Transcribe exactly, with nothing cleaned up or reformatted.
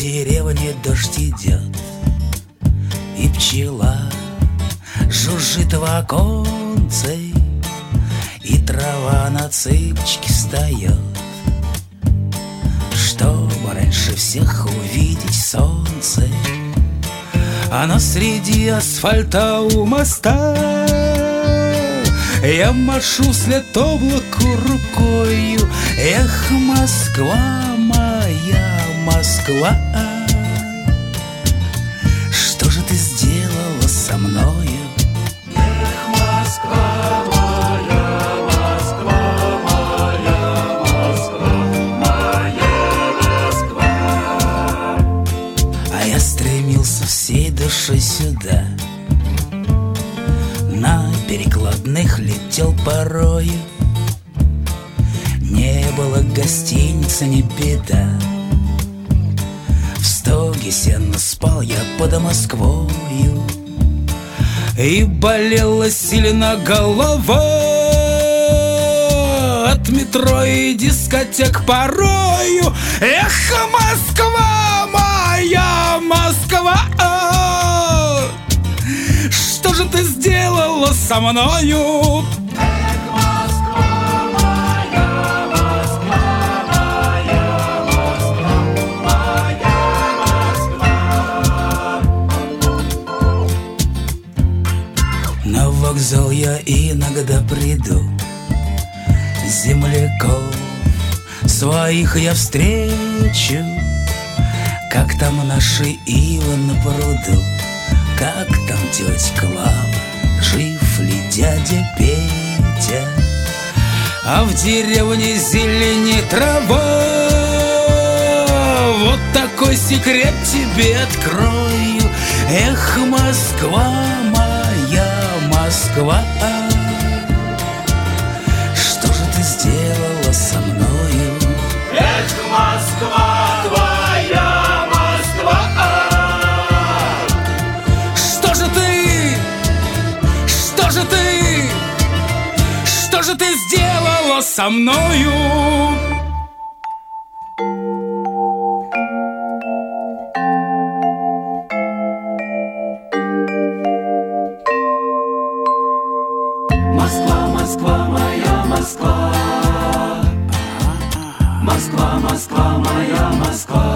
деревне дождь идет, и пчела жужжит в оконце, и трава на цыпочке встает, чтобы раньше всех увидеть солнце. Оно среди асфальта у моста. Я машу вслед облаку рукою. Эх, Москва, моя Москва, что же ты сделала со мною? Эх, Москва, моя Москва, моя Москва, моя Москва. А я стремился всей душой сюда, на перекладных летел порою. Не было гостиницы, не беда, в стоге сено спал я под Москвою. И болела сильно голова от метро и дискотек порою. Эх, Москва, моя Москва, что же ты сделала со мною? Эх, Москва, моя Москва, моя Москва, моя Москва. На вокзал я иногда приду, земляков своих я встречу. Как там наши ивы на пруду, как там тетя Клава, жив ли дядя Петя? А в деревне зеленеет трава. Вот такой секрет тебе открою. Эх, Москва, моя Москва, что же ты сделала со мною? Эх, Москва, твоя Москва, что же ты, что же ты, что же ты сделала со мною? Москва, Москва, моя Москва, Москва, Москва, моя Москва.